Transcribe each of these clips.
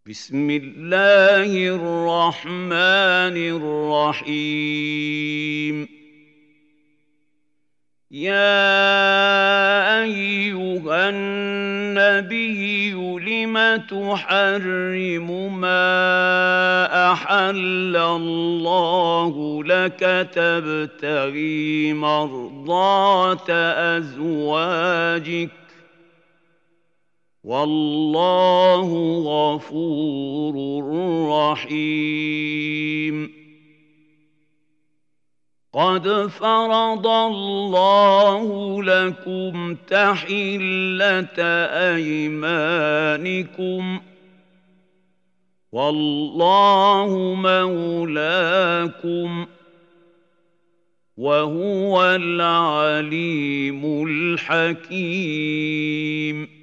بسم الله الرحمن الرحيم. يا أيها النبي لم تحرم ما أحل الله لك تبتغي مرضات أزواجك والله غفور رحيم. قد فرض الله لكم تحلة أيمانكم والله مولاكم وهو العليم الحكيم.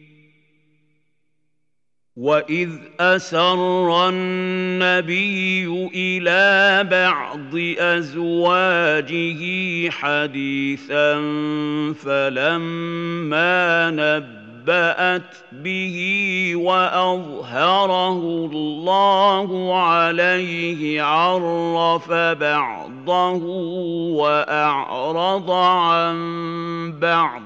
وَإِذْ أَسَرَّ النَّبِيُّ إِلَىٰ بَعْضِ أَزْوَاجِهِ حَدِيثًا فَلَمَّا نَبَّأَتْ بِهِ وَأَظْهَرَهُ اللَّهُ عَلَيْهِ عَرَّفَ بَعْضَهُ وَأَعْرَضَ عَن بَعْضٍ.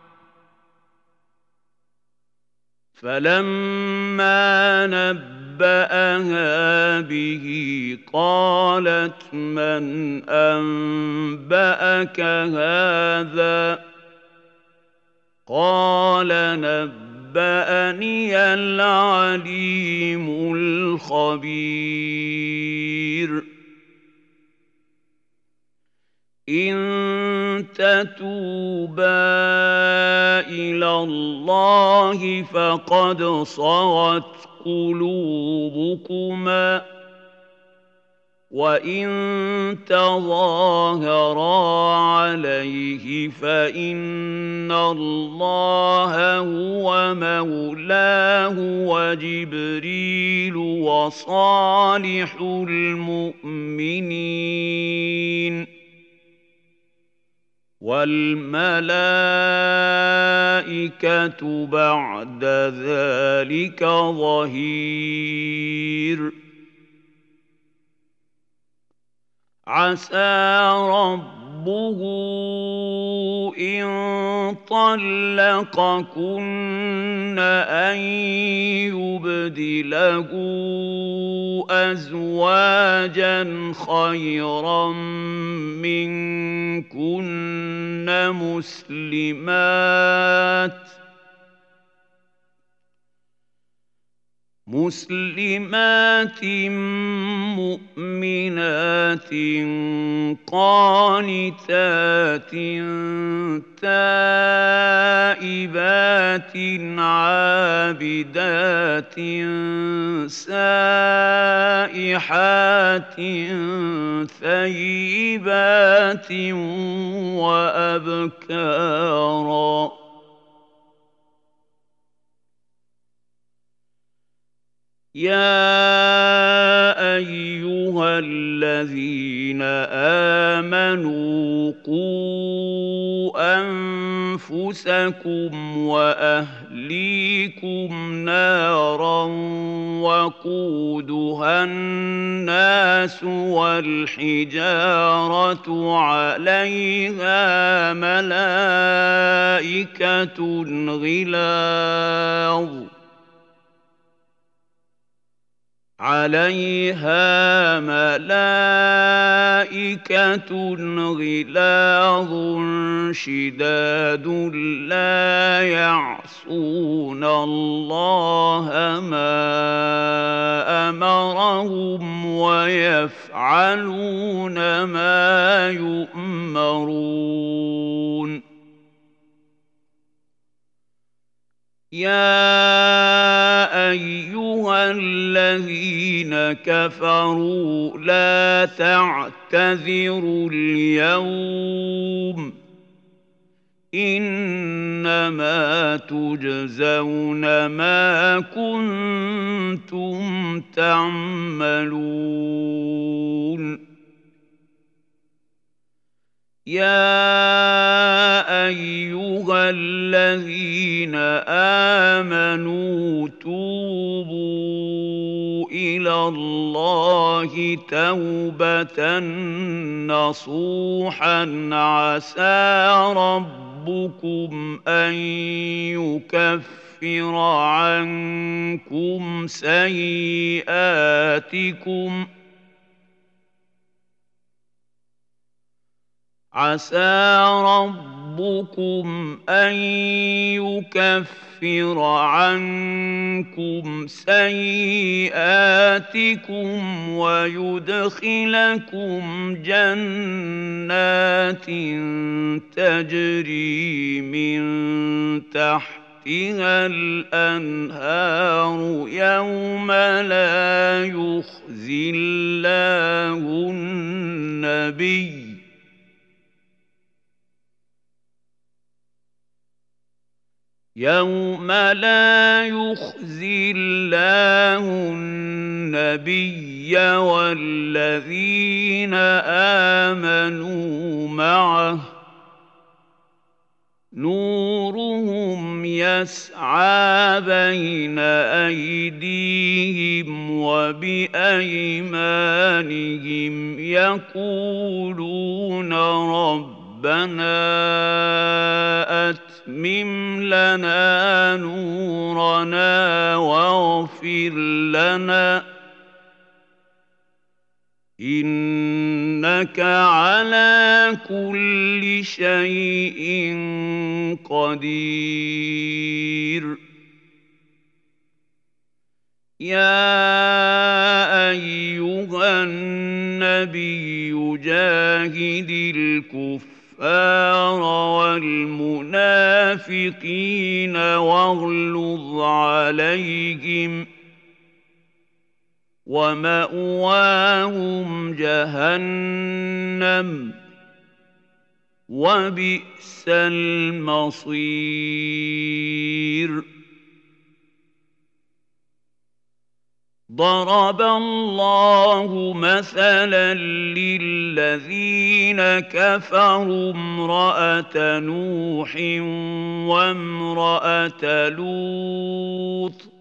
فَلَمَّا نَبَّأَهَا بِهِ قَالَتْ مَنْ أَنبَأَكَ هَٰذَا ۖ قَالَ نَبَّأَنِيَ الْعَلِيمُ الْخَبِيرُ. إِن تَتُوبَا إِلَى اللَّهِ فَقَدْ صَغَتْ قُلُوبُكُمَا وَإِن تَظَاهَرَا عَلَيْهِ فَإِنَّ اللَّهَ هُوَ مَوْلَاهُ وَجِبْرِيلُ وَصَالِحُ الْمُؤْمِنِينَ وَالْمَلَائِكَةُ بَعْدَ ذَٰلِكَ ظَهِيرٌ. عَسَىٰ رَبُّهُ إِن طَلَّقَكُنَّ أَن يُبْدِلَهُ أَزْوَاجًا خَيْرًا مِّنكُنَّ مُسْلِمَاتٍ مُّؤْمِنَاتٍ قَانِتَاتٍ تَائِبَاتٍ عَابِدَاتٍ سَائِحَاتٍ ثَيِّبَاتٍ وَأَبْكَارًا. يَا أَيُّهَا الَّذِينَ آمَنُوا قُوا أَنفُسَكُمْ وَأَهْلِيكُمْ نَارًا وَقُودُهَا النَّاسُ وَالْحِجَارَةُ عَلَيْهَا مَلَائِكَةٌ غِلَاظٌ شِدَادٌ لَّا يَعْصُونَ اللَّهَ مَا أَمَرَهُمْ وَيَفْعَلُونَ مَا يُؤْمَرُونَ. يَا أَيُّهَا الَّذِينَ كَفَرُوا لَا تَعْتَذِرُوا الْيَوْمَ ۖ إِنَّمَا تُجْزَوْنَ مَا كُنتُمْ تَعْمَلُونَ. يَا أَيُّهَا الَّذِينَ آمَنُوا تُوبُوا إلى الله توبة نصوحا عسى ربكم أن يكفر عنكم سيئاتكم ويدخلكم جنات تجري من تحتها الأنهار يوم لا يخزي الله النبي والذين آمنوا معه نورهم يسعى بين أيديهم وبأيمانهم يقولون ربنا أتمم لنا نورنا واغفر لنا إنك على كل شيء قدير يا أيها النبي جاهد الكفار والمنافقين واغلظ عليهم ومأواهم جهنم وبئس المصير ضرب الله مثلا للذين كفروا امرأة نوح وامرأة لوط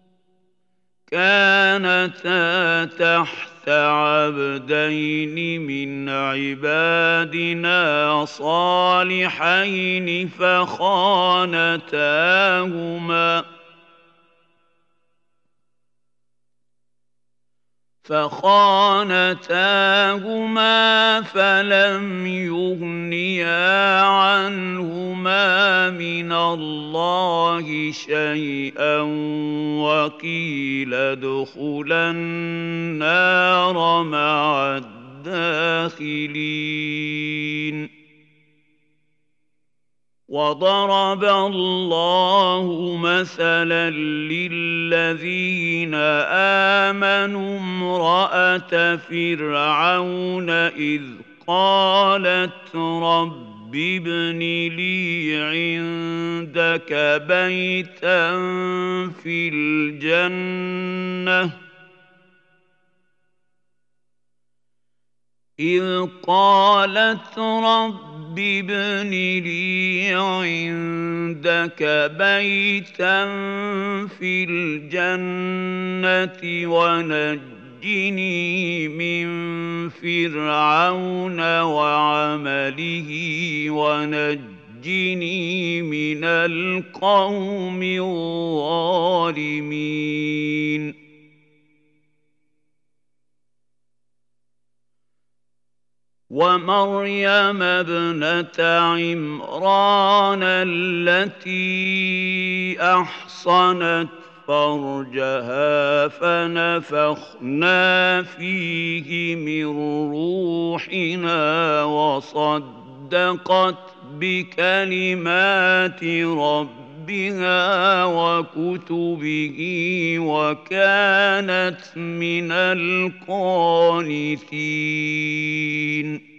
كانتا تحت عبدين من عبادنا صالحين فخانتاهما فلم يغنيا عنهما من الله شيئا وقيل ادخلا النار مع الداخلين وضرب الله مثلا للذين آمنوا امرأة فرعون إذ قالت رب ابن لي عندك بيتا في الجنة إذ قالت رب ابن لي عندك بيتا في الجنة ونجني من فرعون وعمله ونجني من القوم الظالمين ومريم ابنة عمران التي أحصنت فرجها فنفخنا فيه من روحنا وصدقت بكلمات ربها وكتبه وكانت من القانتين